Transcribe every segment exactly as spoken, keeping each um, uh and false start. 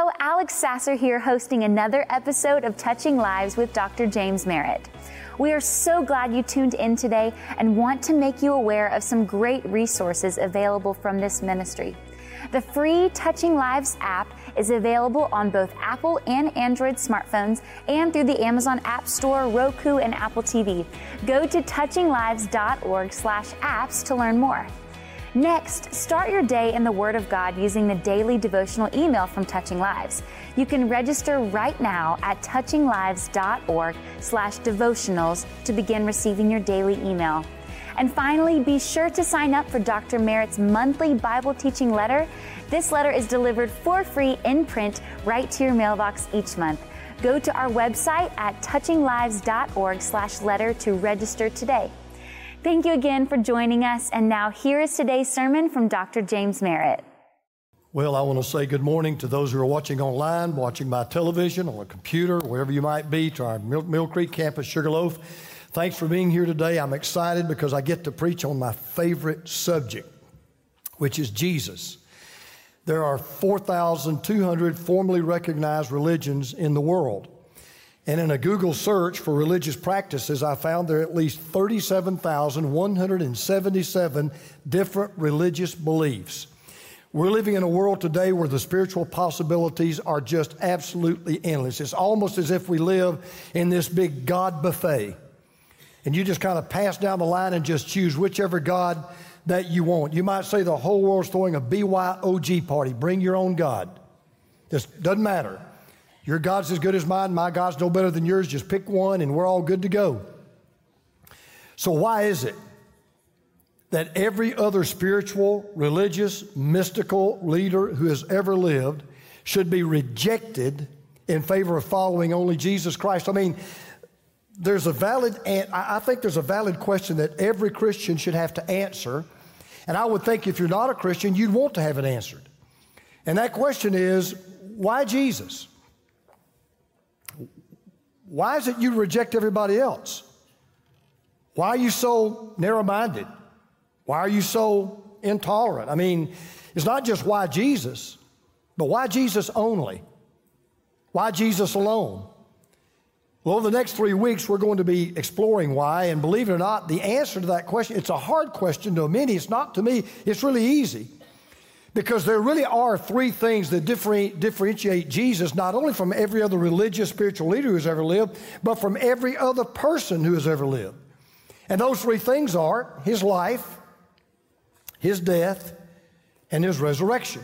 Hello, Alex Sasser here, hosting another episode of Touching Lives with Doctor James Merritt. We are so glad you tuned in today and want to make you aware of some great resources available from this ministry. The free Touching Lives app is available on both Apple and Android smartphones and through the Amazon App Store, Roku, and Apple T V. Go to touching lives dot org slash apps to learn more. Next, start your day in the Word of God using the daily devotional email from Touching Lives. You can register right now at touching lives dot org slash devotionals to begin receiving your daily email. And finally, be sure to sign up for Doctor Merritt's monthly Bible teaching letter. This letter is delivered for free in print right to your mailbox each month. Go to our website at touching lives dot org slash letter to register today. Thank you again for joining us. And now here is today's sermon from Doctor James Merritt. Well, I want to say good morning to those who are watching online, watching by television, on a computer, wherever you might be, to our Mill, Mill Creek campus Sugarloaf. Thanks for being here today. I'm excited because I get to preach on my favorite subject, which is Jesus. There are four thousand two hundred formally recognized religions in the world. And in a Google search for religious practices, I found there are at least thirty-seven thousand one hundred seventy-seven different religious beliefs. We're living in a world today where the spiritual possibilities are just absolutely endless. It's almost as if we live in this big God buffet. And you just kind of pass down the line and just choose whichever God that you want. You might say the whole world's throwing a B Y O G party. Bring your own God. Just doesn't matter. Your God's as good as mine. My God's no better than yours. Just pick one and we're all good to go. So why is it that every other spiritual, religious, mystical leader who has ever lived should be rejected in favor of following only Jesus Christ? I mean, There's a valid, I think there's a valid question that every Christian should have to answer. And I would think if you're not a Christian, you'd want to have it answered. And that question is, why Jesus? Why is it you reject everybody else? Why are you so narrow-minded? Why are you so intolerant? I mean, it's not just why Jesus, but why Jesus only? Why Jesus alone? Well, over the next three weeks, we're going to be exploring why, and believe it or not, the answer to that question, it's a hard question to many. It's not to me. It's really easy because there really are three things that differenti- differentiate Jesus not only from every other religious spiritual leader who's ever lived, but from every other person who has ever lived. And those three things are his life, his death, and his resurrection.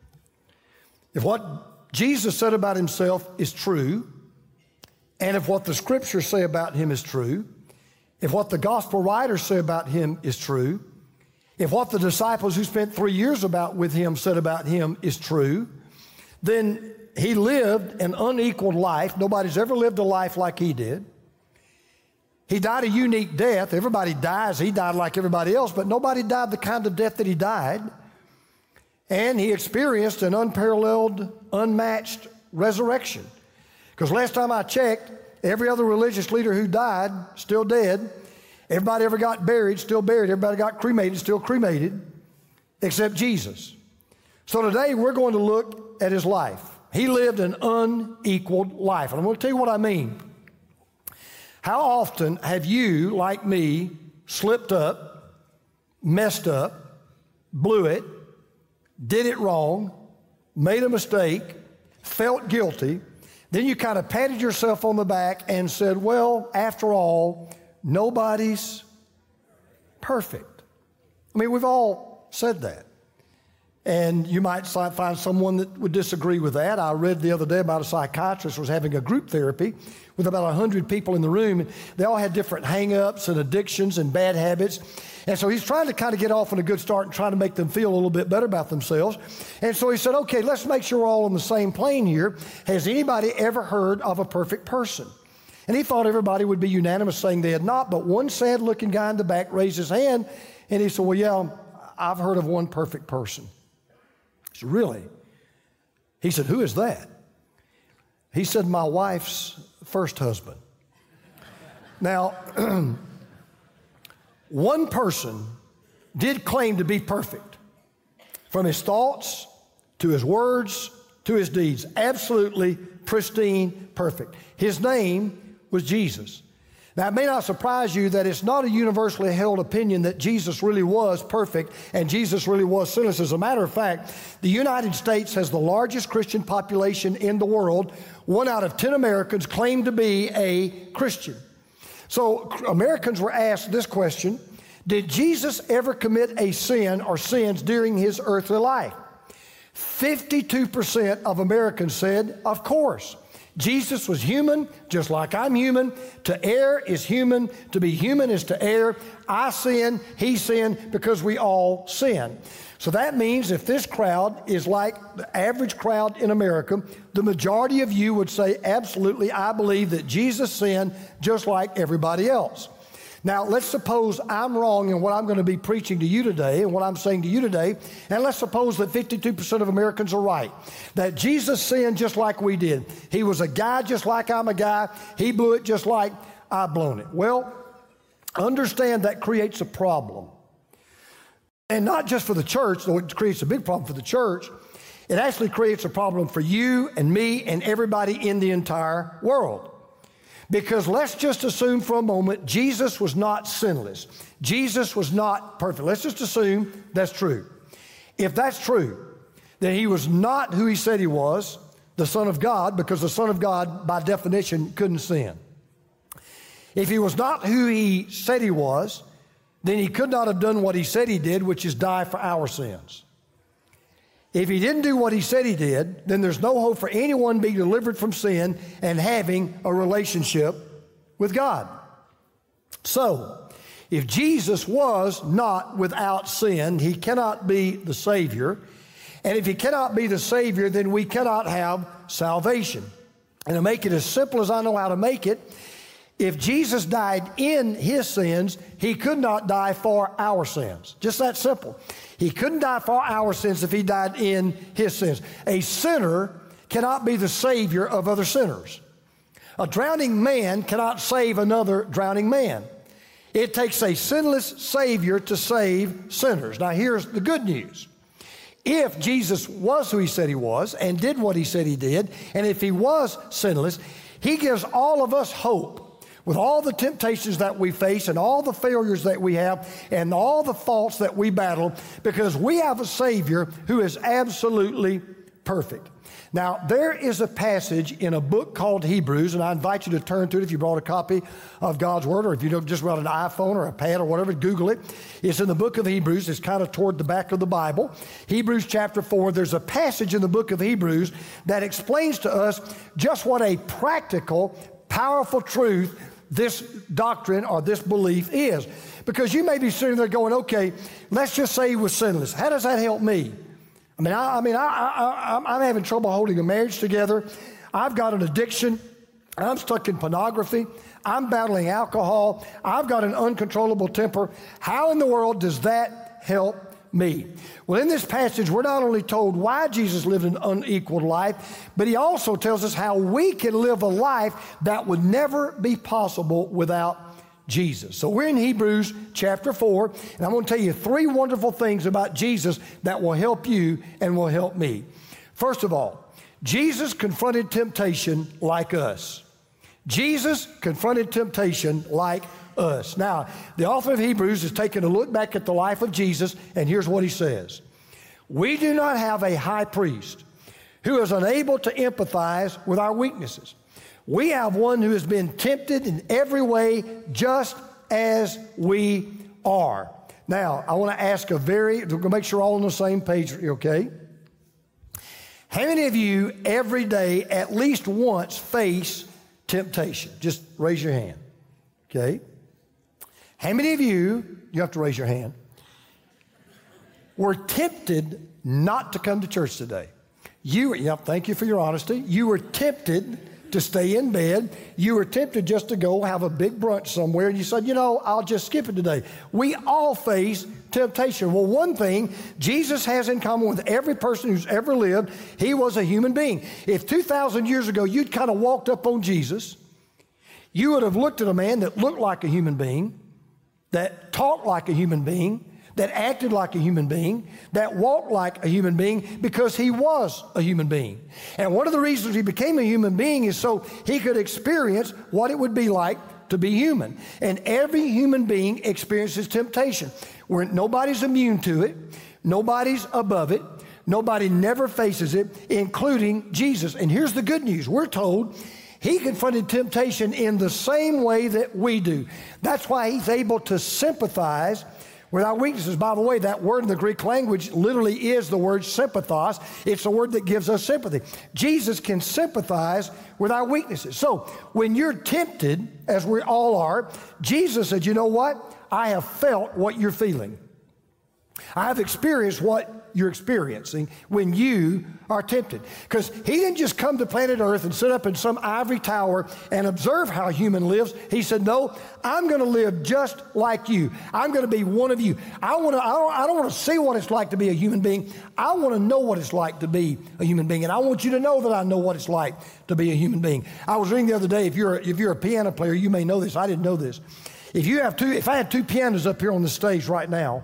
If what Jesus said about himself is true, and if what the scriptures say about him is true, if what the gospel writers say about him is true, if what the disciples who spent three years about with him said about him is true, then he lived an unequaled life. Nobody's ever lived a life like he did. He died a unique death. Everybody dies. He died like everybody else, but nobody died the kind of death that he died. And he experienced an unparalleled, unmatched resurrection. Because last time I checked, every other religious leader who died, still dead. Everybody ever got buried, still buried. Everybody got cremated, still cremated, except Jesus. So today we're going to look at his life. He lived an unequaled life. And I'm going to tell you what I mean. How often have you, like me, slipped up, messed up, blew it, did it wrong, made a mistake, felt guilty, then you kind of patted yourself on the back and said, well, after all, nobody's perfect. I mean, we've all said that. And you might find someone that would disagree with that. I read the other day about a psychiatrist who was having a group therapy with about one hundred people in the room. And they all had different hang-ups and addictions and bad habits. And so he's trying to kind of get off on a good start and trying to make them feel a little bit better about themselves. And so he said, okay, let's make sure we're all on the same plane here. Has anybody ever heard of a perfect person? And he thought everybody would be unanimous saying they had not, but one sad-looking guy in the back raised his hand, and he said, well, yeah, I've heard of one perfect person. I said, really? He said, who is that? He said, my wife's first husband. Now, one person did claim to be perfect, from his thoughts to his words to his deeds. Absolutely pristine, perfect. His name was Jesus. Now, it may not surprise you that it's not a universally held opinion that Jesus really was perfect and Jesus really was sinless. As a matter of fact, the United States has the largest Christian population in the world. One out of ten Americans claim to be a Christian. So Americans were asked this question: did Jesus ever commit a sin or sins during his earthly life? fifty-two percent of Americans said, of course. Jesus was human, just like I'm human. To err is human. To be human is to err. I sin, he sinned, because we all sin. So that means if this crowd is like the average crowd in America, the majority of you would say, absolutely, I believe that Jesus sinned just like everybody else. Now, let's suppose I'm wrong in what I'm going to be preaching to you today and what I'm saying to you today, and let's suppose that fifty-two percent of Americans are right, that Jesus sinned just like we did. He was a guy just like I'm a guy. He blew it just like I've blown it. Well, understand that creates a problem. And not just for the church, though it creates a big problem for the church. It actually creates a problem for you and me and everybody in the entire world. Because let's just assume for a moment Jesus was not sinless. Jesus was not perfect. Let's just assume that's true. If that's true, then he was not who he said he was, the Son of God, because the Son of God, by definition, couldn't sin. If he was not who he said he was, then he could not have done what he said he did, which is die for our sins. If he didn't do what he said he did, then there's no hope for anyone being delivered from sin and having a relationship with God. So, if Jesus was not without sin, he cannot be the Savior. And if he cannot be the Savior, then we cannot have salvation. And to make it as simple as I know how to make it, if Jesus died in his sins, he could not die for our sins. Just that simple. He couldn't die for our sins if he died in his sins. A sinner cannot be the Savior of other sinners. A drowning man cannot save another drowning man. It takes a sinless Savior to save sinners. Now here's the good news. If Jesus was who he said he was and did what he said he did, and if he was sinless, he gives all of us hope. With all the temptations that we face and all the failures that we have and all the faults that we battle, because we have a Savior who is absolutely perfect. Now, there is a passage in a book called Hebrews, and I invite you to turn to it if you brought a copy of God's Word, or if you don't just brought an iPhone or a pad or whatever, Google it. It's in the book of Hebrews. It's kind of toward the back of the Bible. Hebrews chapter four, there's a passage in the book of Hebrews that explains to us just what a practical, powerful truth this doctrine or this belief is. Because you may be sitting there going, okay, let's just say he was sinless. How does that help me? I mean, I, I mean, I, I, I'm having trouble holding a marriage together. I've got an addiction. I'm stuck in pornography. I'm battling alcohol. I've got an uncontrollable temper. How in the world does that help me? Well, in this passage, we're not only told why Jesus lived an unequaled life, but he also tells us how we can live a life that would never be possible without Jesus. So we're in Hebrews chapter four, and I'm going to tell you three wonderful things about Jesus that will help you and will help me. First of all, Jesus confronted temptation like us. Jesus confronted temptation like us. Now, the author of Hebrews is taking a look back at the life of Jesus, and here's what he says. We do not have a high priest who is unable to empathize with our weaknesses. We have one who has been tempted in every way just as we are. Now, I want to ask a very, we're going to make sure we're all on the same page, okay? How many of you every day at least once face temptation? Just raise your hand, okay? How many of you, you have to raise your hand, were tempted not to come to church today? You, yeah, thank you for your honesty. You were tempted to stay in bed. You were tempted just to go have a big brunch somewhere, and you said, you know, I'll just skip it today. We all face temptation. Well, one thing Jesus has in common with every person who's ever lived, he was a human being. If two thousand years ago you'd kind of walked up on Jesus, you would have looked at a man that looked like a human being, that talked like a human being, that acted like a human being, that walked like a human being because he was a human being. And one of the reasons he became a human being is so he could experience what it would be like to be human. And every human being experiences temptation. Where nobody's immune to it. Nobody's above it. Nobody never faces it, including Jesus. And here's the good news. We're told he confronted temptation in the same way that we do. That's why he's able to sympathize with our weaknesses. By the way, that word in the Greek language literally is the word sympathos. It's the word that gives us sympathy. Jesus can sympathize with our weaknesses. So when you're tempted, as we all are, Jesus said, you know what? I have felt what you're feeling. I have experienced what you're experiencing when you are tempted. Because he didn't just come to planet Earth and sit up in some ivory tower and observe how human lives. He said, no, I'm going to live just like you. I'm going to be one of you. I want to. I don't, I don't want to see what it's like to be a human being. I want to know what it's like to be a human being. And I want you to know that I know what it's like to be a human being. I was reading the other day, if you're, if you're a piano player, you may know this. I didn't know this. If you have two, if I had two pianos up here on the stage right now,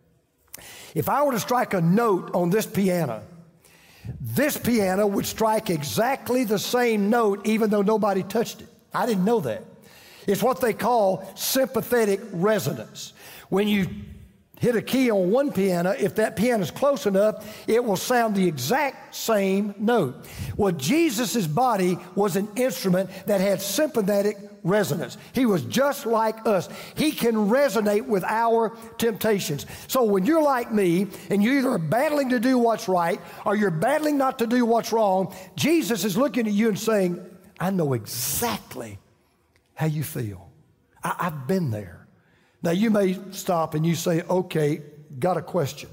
if I were to strike a note on this piano, this piano would strike exactly the same note even though nobody touched it. I didn't know that. It's what they call sympathetic resonance. When you hit a key on one piano, if that piano is close enough, it will sound the exact same note. Well, Jesus' body was an instrument that had sympathetic resonance. He was just like us. He can resonate with our temptations. So when you're like me and you either are battling to do what's right or you're battling not to do what's wrong, Jesus is looking at you and saying, I know exactly how you feel. I, I've been there. Now, you may stop and you say, okay, got a question.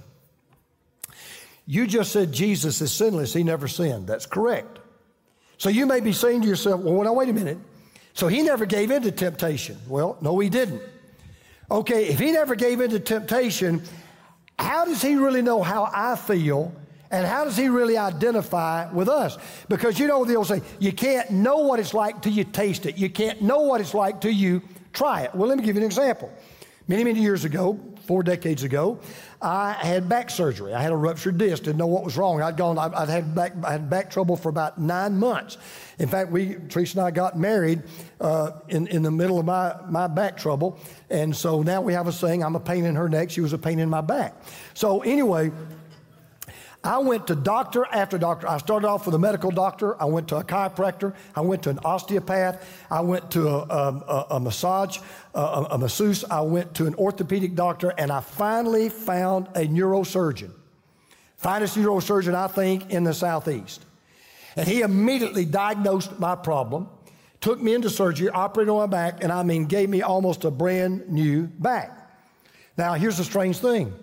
You just said Jesus is sinless. He never sinned. That's correct. So you may be saying to yourself, well, now, wait a minute. So he never gave in to temptation. Well, no, he didn't. Okay, if he never gave in to temptation, how does he really know how I feel? And how does he really identify with us? Because you know, they'll say, you can't know what it's like till you taste it. You can't know what it's like till you try it. Well, let me give you an example. Many, many years ago, four decades ago, I had back surgery. I had a ruptured disc, didn't know what was wrong. I'd gone, I'd had back, I had back trouble for about nine months. In fact, we, Teresa and I got married uh, in, in the middle of my, my back trouble. And so now we have a saying, I'm a pain in her neck, she was a pain in my back. So anyway, I went to doctor after doctor. I started off with a medical doctor. I went to a chiropractor. I went to an osteopath. I went to a, a, a massage, a, a masseuse. I went to an orthopedic doctor, and I finally found a neurosurgeon. Finest neurosurgeon, I think, in the Southeast. And he immediately diagnosed my problem, took me into surgery, operated on my back, and I mean, gave me almost a brand new back. Now, here's the strange thing.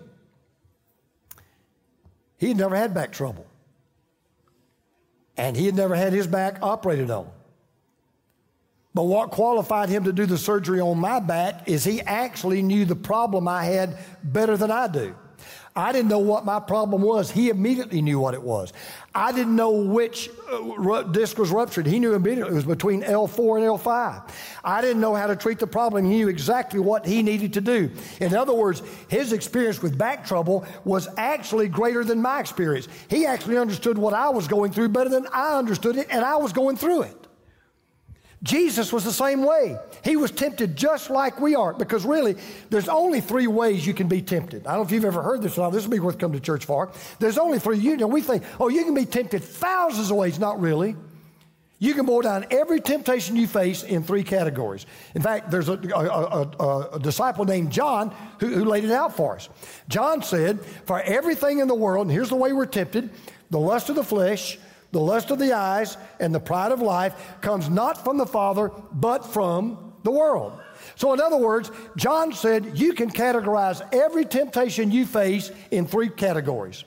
He had never had back trouble. And he had never had his back operated on. But what qualified him to do the surgery on my back is he actually knew the problem I had better than I do. I didn't know what my problem was. He immediately knew what it was. I didn't know which uh, disc was ruptured. He knew immediately it was between L four and L five. I didn't know how to treat the problem. He knew exactly what he needed to do. In other words, his experience with back trouble was actually greater than my experience. He actually understood what I was going through better than I understood it, and I was going through it. Jesus was the same way. He was tempted just like we are, because really, there's only three ways you can be tempted. I don't know if you've ever heard this or not. This would be worth coming to church for. There's only three. You know, we think, oh, you can be tempted thousands of ways. Not really. You can boil down every temptation you face in three categories. In fact, there's a, a, a, a disciple named John who, who laid it out for us. John said, for everything in the world, and here's the way we're tempted, the lust of the flesh, the lust of the eyes, and the pride of life comes not from the Father, but from the world. So in other words, John said you can categorize every temptation you face in three categories: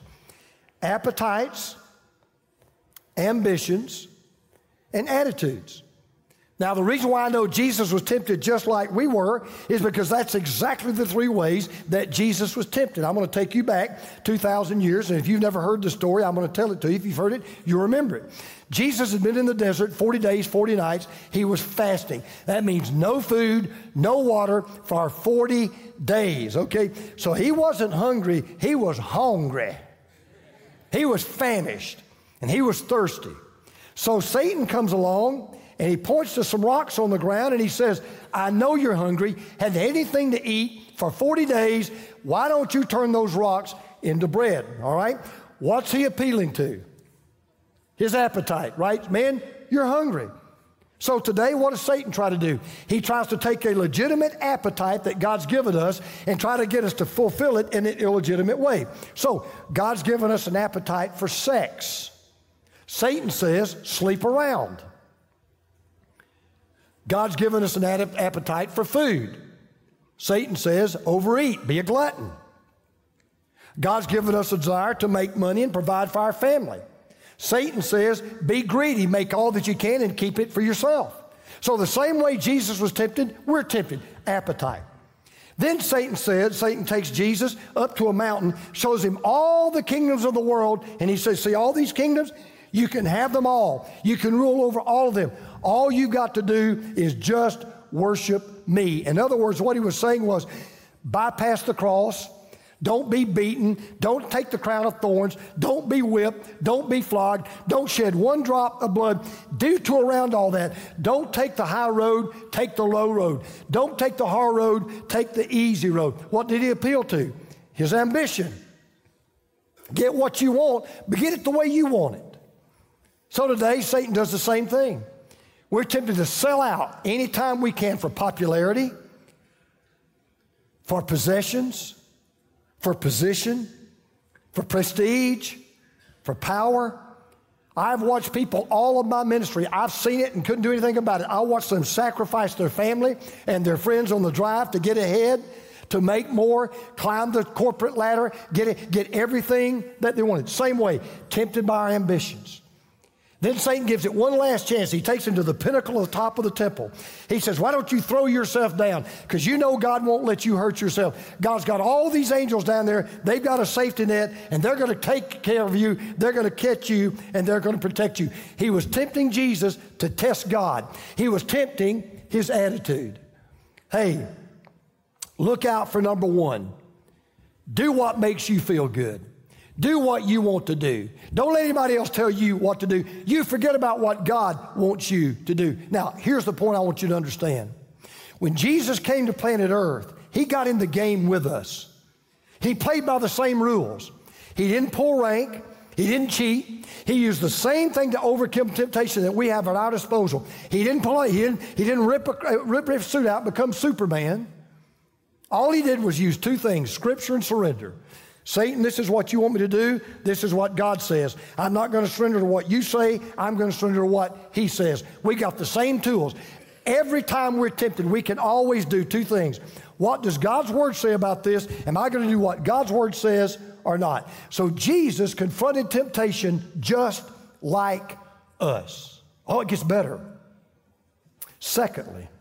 appetites, ambitions, and attitudes. Now, the reason why I know Jesus was tempted just like we were is because that's exactly the three ways that Jesus was tempted. I'm going to take you back two thousand years, and if you've never heard the story, I'm going to tell it to you. If you've heard it, you'll remember it. Jesus had been in the desert forty days, forty nights. He was fasting. That means no food, no water for forty days, okay? So he wasn't hungry. He was hungry. He was famished, and he was thirsty. So Satan comes along, and he points to some rocks on the ground, and he says, I know you're hungry, hadn't had anything to eat for forty days. Why don't you turn those rocks into bread, all right? What's he appealing to? His appetite, right? Man, you're hungry. So today, what does Satan try to do? He tries to take a legitimate appetite that God's given us and try to get us to fulfill it in an illegitimate way. So God's given us an appetite for sex. Satan says, sleep around. God's given us an appetite for food. Satan says, overeat, be a glutton. God's given us a desire to make money and provide for our family. Satan says, be greedy, make all that you can and keep it for yourself. So the same way Jesus was tempted, we're tempted, appetite. Then Satan said, Satan takes Jesus up to a mountain, shows him all the kingdoms of the world, and he says, see all these kingdoms? You can have them all. You can rule over all of them. All you got to do is just worship me. In other words, what he was saying was, bypass the cross. Don't be beaten. Don't take the crown of thorns. Don't be whipped. Don't be flogged. Don't shed one drop of blood. Do to around all that. Don't take the high road. Take the low road. Don't take the hard road. Take the easy road. What did he appeal to? His ambition. Get what you want, but get it the way you want it. So today, Satan does the same thing. We're tempted to sell out anytime we can for popularity, for possessions, for position, for prestige, for power. I've watched people all of my ministry. I've seen it and couldn't do anything about it. I watched them sacrifice their family and their friends on the drive to get ahead, to make more, climb the corporate ladder, get it, get everything that they wanted. Same way, tempted by our ambitions. Then Satan gives it one last chance. He takes him to the pinnacle of the top of the temple. He says, why don't you throw yourself down? Because you know God won't let you hurt yourself. God's got all these angels down there. They've got a safety net, and they're going to take care of you. They're going to catch you, and they're going to protect you. He was tempting Jesus to test God. He was tempting his attitude. Hey, look out for number one. Do what makes you feel good. Do what you want to do. Don't let anybody else tell you what to do. You forget about what God wants you to do. Now, here's the point I want you to understand. When Jesus came to planet Earth, he got in the game with us. He played by the same rules. He didn't pull rank. He didn't cheat. He used the same thing to overcome temptation that we have at our disposal. He didn't pull, he didn't, he didn't rip, a, rip his suit out, become Superman. All he did was use two things, Scripture and surrender. Satan, this is what you want me to do. This is what God says. I'm not going to surrender to what you say. I'm going to surrender to what he says. We got the same tools. Every time we're tempted, we can always do two things. What does God's word say about this? Am I going to do what God's word says or not? So Jesus confronted temptation just like us. Oh, it gets better. Secondly,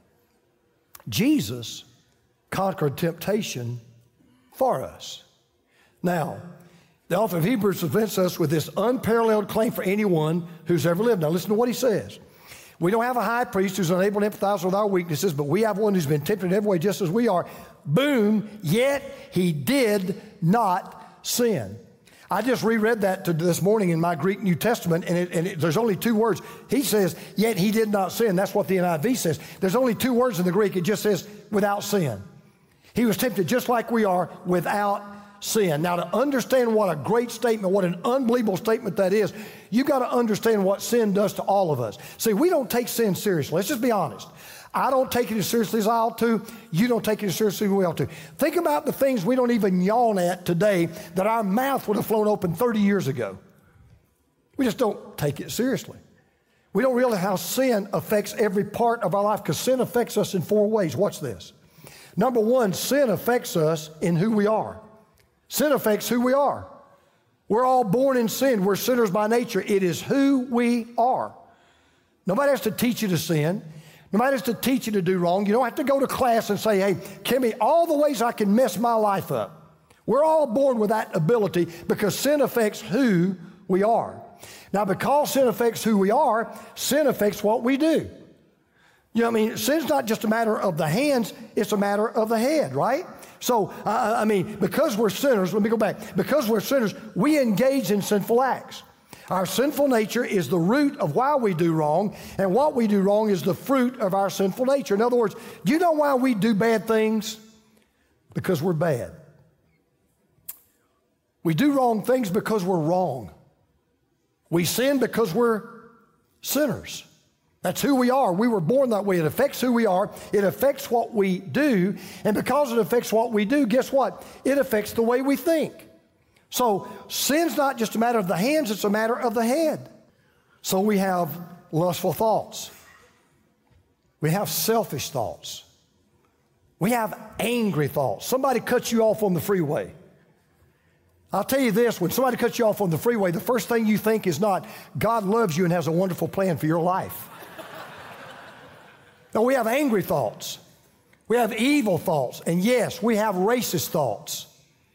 Jesus conquered temptation for us. Now, the author of Hebrews presents us with this unparalleled claim for anyone who's ever lived. Now, listen to what he says. We don't have a high priest who's unable to empathize with our weaknesses, but we have one who's been tempted in every way just as we are. Boom, yet he did not sin. I just reread that to this morning in my Greek New Testament, and, it, and it, there's only two words. He says, yet he did not sin. That's what the N I V says. There's only two words in the Greek. It just says, without sin. He was tempted just like we are, without sin. Now, to understand what a great statement, what an unbelievable statement that is, you got to understand what sin does to all of us. See, we don't take sin seriously. Let's just be honest. I don't take it as seriously as I ought to. You don't take it as seriously as we ought to. Think about the things we don't even yawn at today that our mouth would have flown open thirty years ago. We just don't take it seriously. We don't realize how sin affects every part of our life, because sin affects us in four ways. Watch this. Number one, sin affects us in who we are. Sin affects who we are. We're all born in sin. We're sinners by nature. It is who we are. Nobody has to teach you to sin. Nobody has to teach you to do wrong. You don't have to go to class and say, hey, give me all the ways I can mess my life up. We're all born with that ability because sin affects who we are. Now, because sin affects who we are, sin affects what we do. You know what I mean? Sin's not just a matter of the hands, it's a matter of the head, right? So, uh, I mean, because we're sinners, let me go back. Because we're sinners, we engage in sinful acts. Our sinful nature is the root of why we do wrong, and what we do wrong is the fruit of our sinful nature. In other words, do you know why we do bad things? Because we're bad. We do wrong things because we're wrong. We sin because we're sinners. That's who we are. We were born that way. It affects who we are. It affects what we do. And because it affects what we do, guess what? It affects the way we think. So sin's not just a matter of the hands, it's a matter of the head. So we have lustful thoughts. We have selfish thoughts. We have angry thoughts. Somebody cuts you off on the freeway. I'll tell you this, when somebody cuts you off on the freeway, the first thing you think is not, God loves you and has a wonderful plan for your life. No, we have angry thoughts. We have evil thoughts. And yes, we have racist thoughts.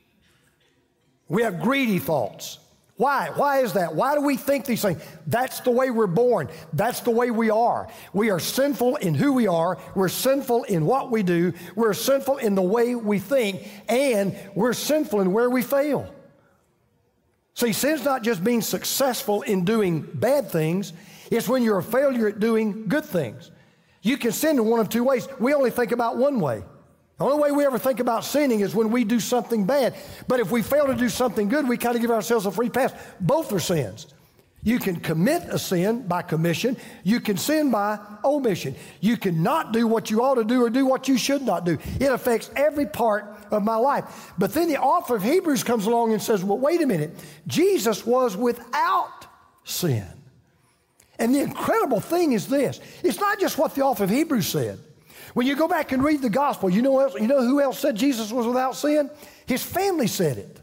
We have greedy thoughts. Why? Why is that? Why do we think these things? That's the way we're born. That's the way we are. We are sinful in who we are. We're sinful in what we do. We're sinful in the way we think. And we're sinful in where we fail. See, sin's not just being successful in doing bad things. It's when you're a failure at doing good things. You can sin in one of two ways. We only think about one way. The only way we ever think about sinning is when we do something bad. But if we fail to do something good, we kind of give ourselves a free pass. Both are sins. You can commit a sin by commission. You can sin by omission. You can not do what you ought to do or do what you should not do. It affects every part of my life. But then the author of Hebrews comes along and says, well, wait a minute. Jesus was without sin. And the incredible thing is this. It's not just what the author of Hebrews said. When you go back and read the gospel, you know, else, you know who else said Jesus was without sin? His family said it.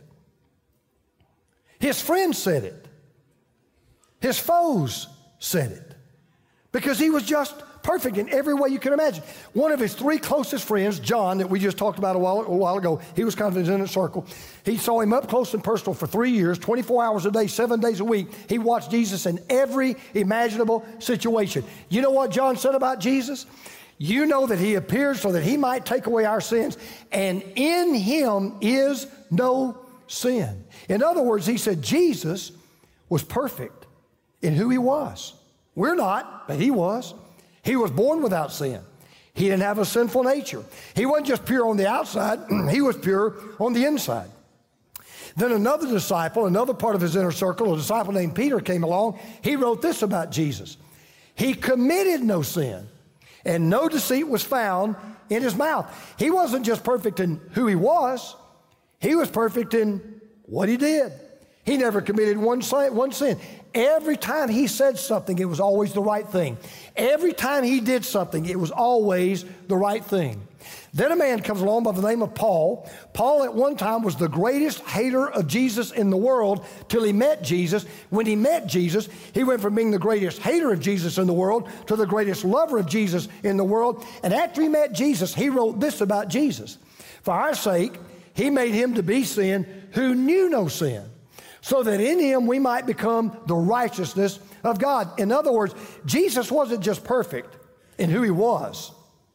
His friends said it. His foes said it. Because he was just perfect in every way you can imagine. One of his three closest friends, John, that we just talked about a while, a while ago, he was kind of in his inner circle. He saw him up close and personal for three years, twenty-four hours a day, seven days a week. He watched Jesus in every imaginable situation. You know what John said about Jesus? You know that he appeared so that he might take away our sins, and in him is no sin. In other words, he said Jesus was perfect in who he was. We're not, but he was. He was born without sin. He didn't have a sinful nature. He wasn't just pure on the outside, he was pure on the inside. Then another disciple, another part of his inner circle, a disciple named Peter came along. He wrote this about Jesus. He committed no sin, and no deceit was found in his mouth. He wasn't just perfect in who he was. He was perfect in what he did. He never committed one sin, one sin. Every time he said something, it was always the right thing. Every time he did something, it was always the right thing. Then a man comes along by the name of Paul. Paul at one time was the greatest hater of Jesus in the world till he met Jesus. When he met Jesus, he went from being the greatest hater of Jesus in the world to the greatest lover of Jesus in the world. And after he met Jesus, he wrote this about Jesus. For our sake, he made him to be sin who knew no sin, so that in him we might become the righteousness of God. In other words, Jesus wasn't just perfect in who he was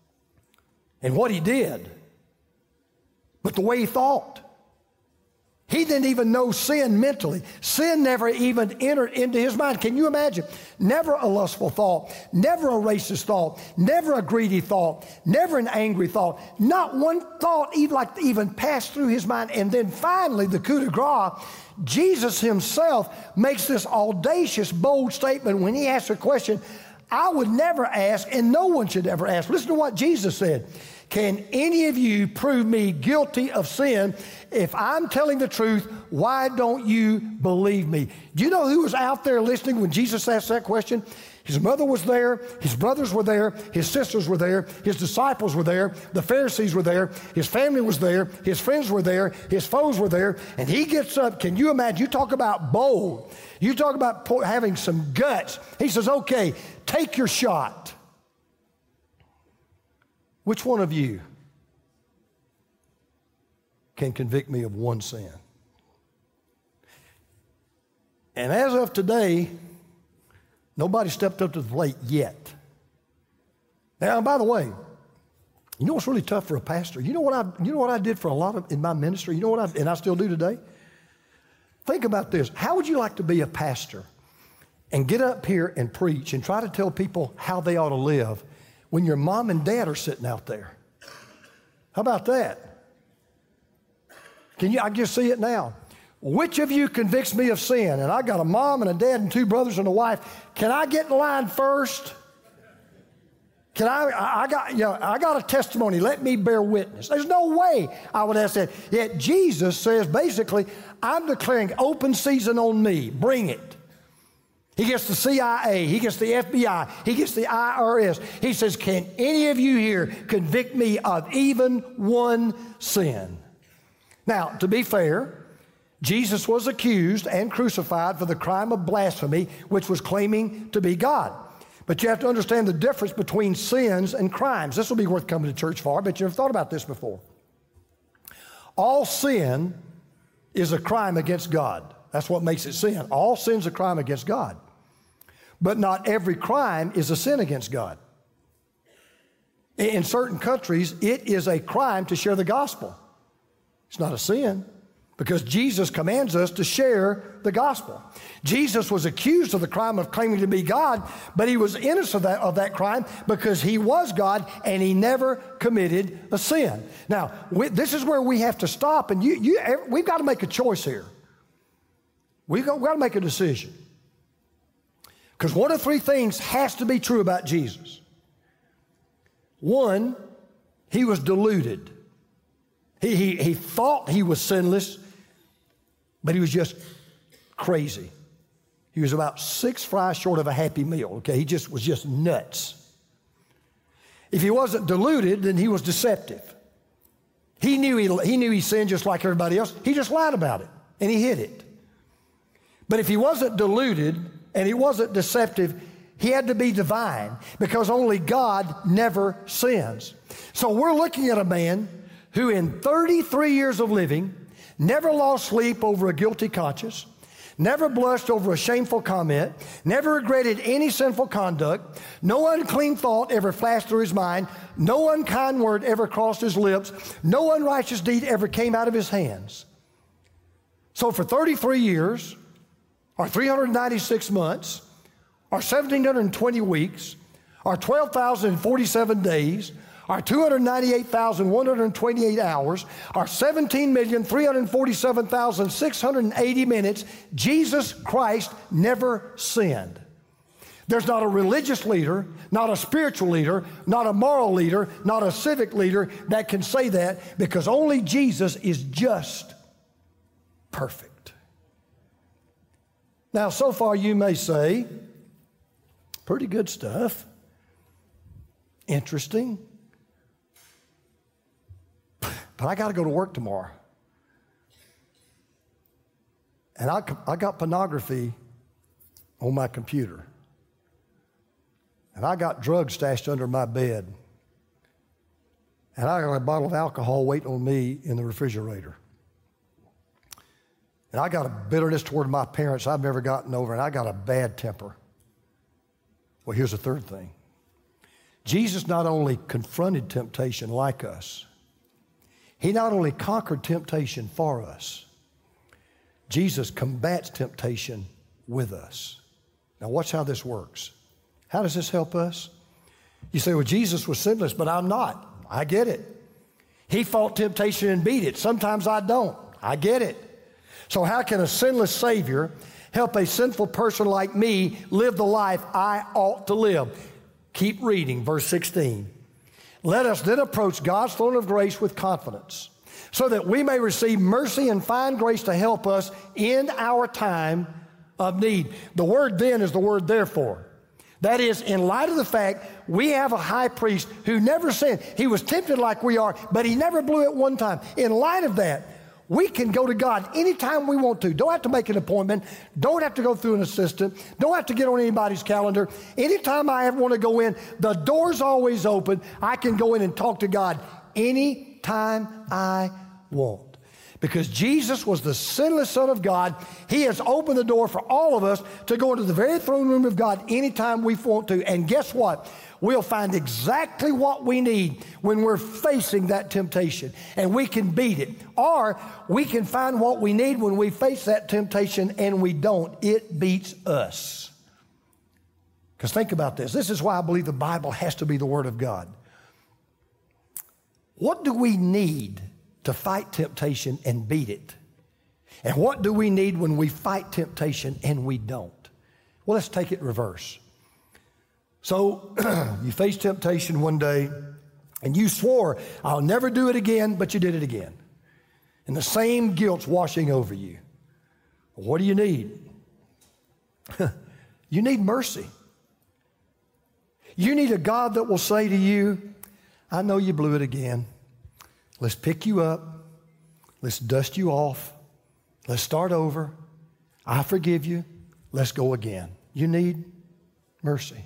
and what he did, but the way he thought. He didn't even know sin mentally. Sin never even entered into his mind. Can you imagine? Never a lustful thought, never a racist thought, never a greedy thought, never an angry thought. Not one thought even like even passed through his mind. And then finally, the coup de grace, Jesus himself makes this audacious, bold statement when he asks a question I would never ask and no one should ever ask. Listen to what Jesus said. Can any of you prove me guilty of sin? If I'm telling the truth, why don't you believe me? Do you know who was out there listening when Jesus asked that question? His mother was there, his brothers were there, his sisters were there, his disciples were there, the Pharisees were there, his family was there, his friends were there, his foes were there, and he gets up. Can you imagine? You talk about bold. You talk about having some guts. He says, okay, take your shot. Which one of you can convict me of one sin? And as of today, nobody stepped up to the plate yet. Now, by the way, you know what's really tough for a pastor? You know what I, you know what I did for a lot of in my ministry? You know what I, and I still do today? Think about this. How would you like to be a pastor and get up here and preach and try to tell people how they ought to live when your mom and dad are sitting out there? How about that? Can you, I just see it now. Which of you convicts me of sin? And I got a mom and a dad and two brothers and a wife. Can I get in line first? Can I, I got, you know, I got a testimony. Let me bear witness. There's no way I would ask that. Yet Jesus says, basically, I'm declaring open season on me. Bring it. He gets the C I A. He gets the F B I. He gets the I R S. He says, can any of you here convict me of even one sin? Now, to be fair, Jesus was accused and crucified for the crime of blasphemy, which was claiming to be God. But you have to understand the difference between sins and crimes. This will be worth coming to church for, but you've thought about this before. All sin is a crime against God. That's what makes it sin. All sin's a crime against God. But not every crime is a sin against God. In certain countries, it is a crime to share the gospel. It's not a sin, because Jesus commands us to share the gospel. Jesus was accused of the crime of claiming to be God, but he was innocent of that, of that crime because he was God and he never committed a sin. Now, we, this is where we have to stop, and you, you, we've got to make a choice here. We've got, we've got to make a decision. Because one of three things has to be true about Jesus. One, he was deluded. He, he, he thought he was sinless, but he was just crazy. He was about six fries short of a happy meal, okay? He just was just nuts. If he wasn't deluded, then he was deceptive. He knew he, he knew he sinned just like everybody else. He just lied about it, and he hid it. But if he wasn't deluded and he wasn't deceptive, he had to be divine, because only God never sins. So we're looking at a man who in thirty-three years of living never lost sleep over a guilty conscience, never blushed over a shameful comment, never regretted any sinful conduct, no unclean thought ever flashed through his mind, no unkind word ever crossed his lips, no unrighteous deed ever came out of his hands. So for thirty-three years, or three hundred ninety-six months, or one thousand seven hundred twenty weeks, or twelve thousand forty-seven days, our two hundred ninety-eight thousand one hundred twenty-eight hours, our seventeen million three hundred forty-seven thousand six hundred eighty minutes, Jesus Christ never sinned. There's not a religious leader, not a spiritual leader, not a moral leader, not a civic leader that can say that, because only Jesus is just perfect. Now, so far you may say, pretty good stuff, interesting, but I got to go to work tomorrow. And I, I got pornography on my computer. And I got drugs stashed under my bed. And I got a bottle of alcohol waiting on me in the refrigerator. And I got a bitterness toward my parents I've never gotten over, and I got a bad temper. Well, here's the third thing. Jesus not only confronted temptation like us, he not only conquered temptation for us, Jesus combats temptation with us. Now watch how this works. How does this help us? You say, well, Jesus was sinless, but I'm not. I get it. He fought temptation and beat it. Sometimes I don't. I get it. So how can a sinless Savior help a sinful person like me live the life I ought to live? Keep reading, verse sixteen. Let us then approach God's throne of grace with confidence, so that we may receive mercy and find grace to help us in our time of need. The word then is the word therefore. That is, in light of the fact we have a high priest who never sinned. He was tempted like we are, but he never blew it one time. In light of that, We can go to God anytime we want to. Don't have to make an appointment. Don't have to go through an assistant. Don't have to get on anybody's calendar. Anytime I ever want to go in, the door's always open. I can go in and talk to God anytime I want. Because Jesus was the sinless Son of God, He has opened the door for all of us to go into the very throne room of God anytime we want to. And guess what? We'll find exactly what we need when we're facing that temptation, and we can beat it. Or we can find what we need when we face that temptation and we don't. It beats us. Because think about this. This is why I believe the Bible has to be the Word of God. What do we need to fight temptation and beat it? And what do we need when we fight temptation and we don't? Well, let's take it in reverse. So you faced temptation one day and you swore, I'll never do it again, but you did it again. And the same guilt's washing over you. What do you need? You need mercy. You need a God that will say to you, I know you blew it again. Let's pick you up. Let's dust you off. Let's start over. I forgive you. Let's go again. You need mercy.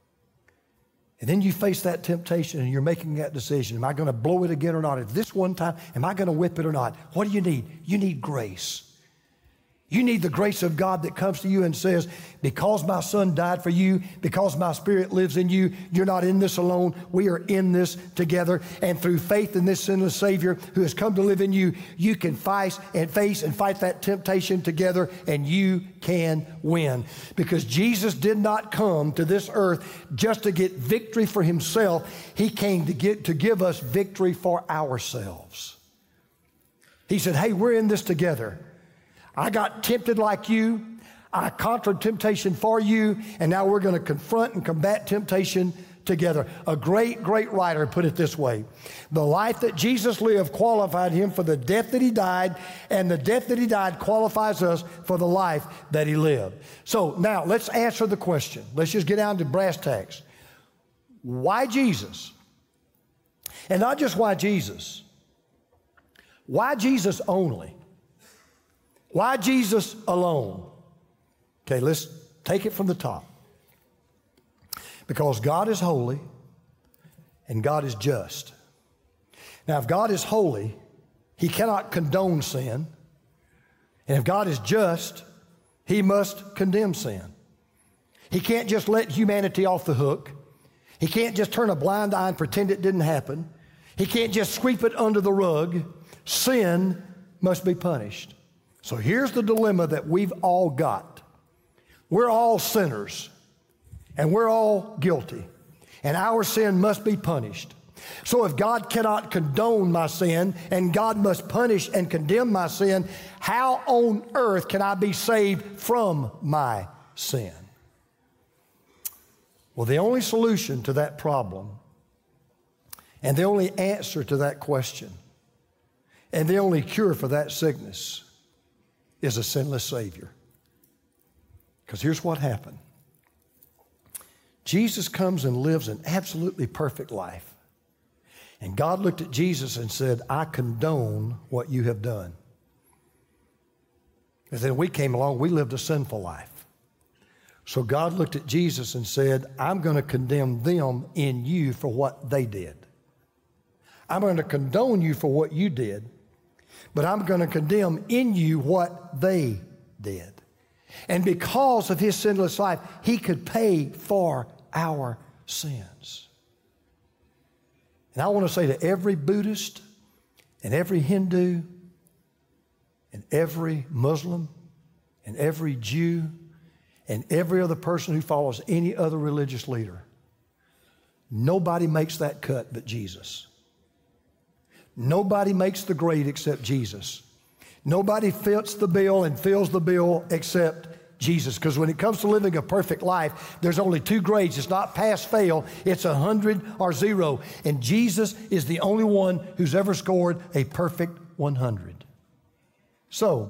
And then you face that temptation and you're making that decision. Am I going to blow it again or not? If this one time, am I going to whip it or not? What do you need? You need grace. You need the grace of God that comes to you and says, because my Son died for you, because my Spirit lives in you, you're not in this alone. We are in this together. And through faith in this sinless Savior who has come to live in you, you can face and face and fight that temptation together, and you can win. Because Jesus did not come to this earth just to get victory for Himself. He came to get to give us victory for ourselves. He said, hey, we're in this together. I got tempted like you. I conquered temptation for you, and now we're going to confront and combat temptation together. A great, great writer put it this way. The life that Jesus lived qualified Him for the death that He died, and the death that He died qualifies us for the life that He lived. So now let's answer the question. Let's just get down to brass tacks. Why Jesus? And not just why Jesus. Why Jesus only? Why Jesus alone? Okay, let's take it from the top. Because God is holy and God is just. Now, if God is holy, He cannot condone sin. And if God is just, He must condemn sin. He can't just let humanity off the hook. He can't just turn a blind eye and pretend it didn't happen. He can't just sweep it under the rug. Sin must be punished. So here's the dilemma that we've all got. We're all sinners, and we're all guilty, and our sin must be punished. So if God cannot condone my sin, and God must punish and condemn my sin, how on earth can I be saved from my sin? Well, the only solution to that problem, and the only answer to that question, and the only cure for that sickness is a sinless Savior. Because here's what happened. Jesus comes and lives an absolutely perfect life. And God looked at Jesus and said, I condone what you have done. And then we came along, we lived a sinful life. So God looked at Jesus and said, I'm going to condemn them in you for what they did. I'm going to condone you for what you did. But I'm going to condemn in you what they did. And because of His sinless life, He could pay for our sins. And I want to say to every Buddhist and every Hindu and every Muslim and every Jew and every other person who follows any other religious leader, nobody makes that cut but Jesus. Nobody makes the grade except Jesus. Nobody fits the bill and fills the bill except Jesus. Because when it comes to living a perfect life, there's only two grades. It's not pass, fail. It's a hundred or zero. And Jesus is the only one who's ever scored a perfect one hundred. So,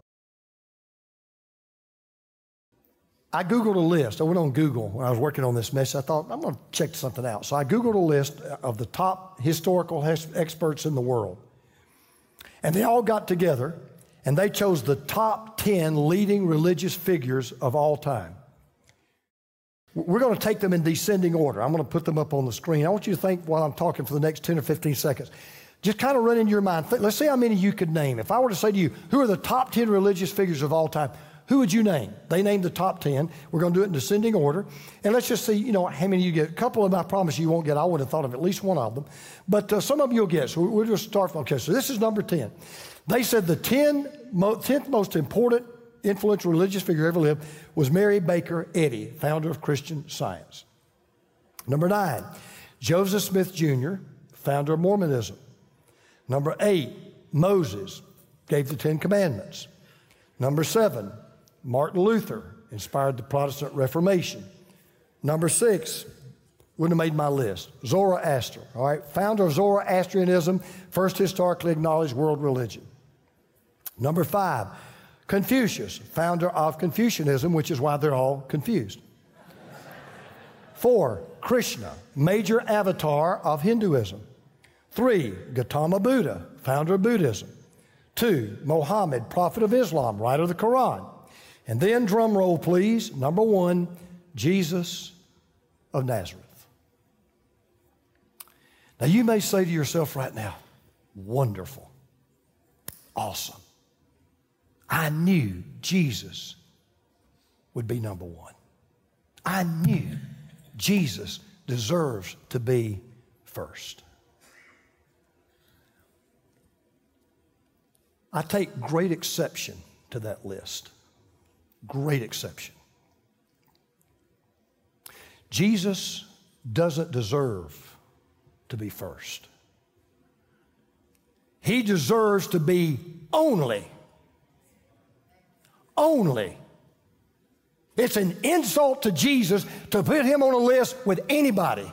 I Googled a list. I went on Google when I was working on this message. I thought, I'm going to check something out. So I Googled a list of the top historical experts in the world. And they all got together and they chose the top ten leading religious figures of all time. We're going to take them in descending order. I'm going to put them up on the screen. I want you to think while I'm talking for the next ten or fifteen seconds. Just kind of run in your mind. Let's see how many you could name. If I were to say to you, who are the top ten religious figures of all time? Who would you name? They named the top ten. We're going to do it in descending order. And let's just see, you know, how many you get. A couple of them I promise you won't get. I would have thought of at least one of them. But uh, some of them you'll get. So we'll just start from, okay, so this is number ten. They said the ten mo- tenth most important influential religious figure ever lived was Mary Baker Eddy, founder of Christian Science. Number nine, Joseph Smith Junior, founder of Mormonism. Number eight, Moses, gave the Ten Commandments. Number seven, Martin Luther, inspired the Protestant Reformation. Number six, wouldn't have made my list, Zoroaster, all right, founder of Zoroastrianism, first historically acknowledged world religion. Number five, Confucius, founder of Confucianism, which is why they're all confused. Four, Krishna, major avatar of Hinduism. Three, Gautama Buddha, founder of Buddhism. Two, Muhammad, prophet of Islam, writer of the Quran. And then, drum roll please, number one, Jesus of Nazareth. Now you may say to yourself right now, wonderful, awesome. I knew Jesus would be number one. I knew Jesus deserves to be first. I take great exception to that list. Great exception. Jesus doesn't deserve to be first. He deserves to be only. Only. It's an insult to Jesus to put him on a list with anybody.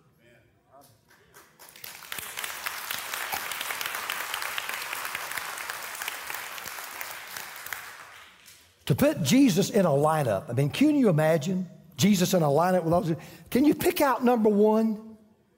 To put Jesus in a lineup. I mean, can you imagine Jesus in a lineup with all those? Can you pick out number one?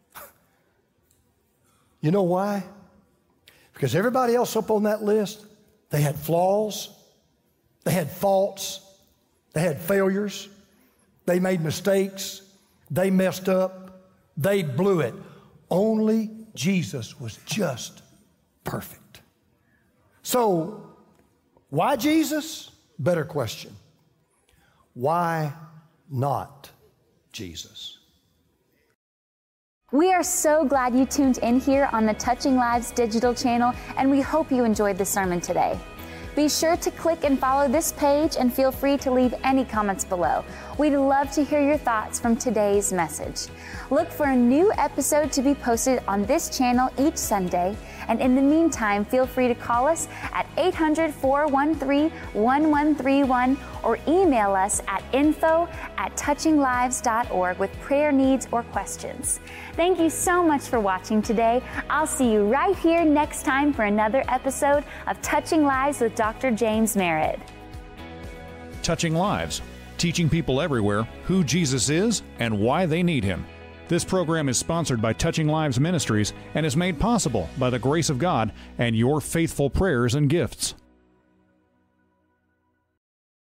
You know why? Because everybody else up on that list, they had flaws, they had faults, they had failures, they made mistakes, they messed up, they blew it. Only Jesus was just perfect. So, why Jesus? Better question. Why not Jesus? We are so glad you tuned in here on the Touching Lives digital channel, and we hope you enjoyed the sermon today. Be sure to click and follow this page and feel free to leave any comments below. We'd love to hear your thoughts from today's message. Look for a new episode to be posted on this channel each Sunday. And in the meantime, feel free to call us at eight hundred, four one three, one one three one or email us at info at touching lives dot org with prayer needs or questions. Thank you so much for watching today. I'll see you right here next time for another episode of Touching Lives with Doctor James Merritt. Touching Lives, teaching people everywhere who Jesus is and why they need Him. This program is sponsored by Touching Lives Ministries and is made possible by the grace of God and your faithful prayers and gifts.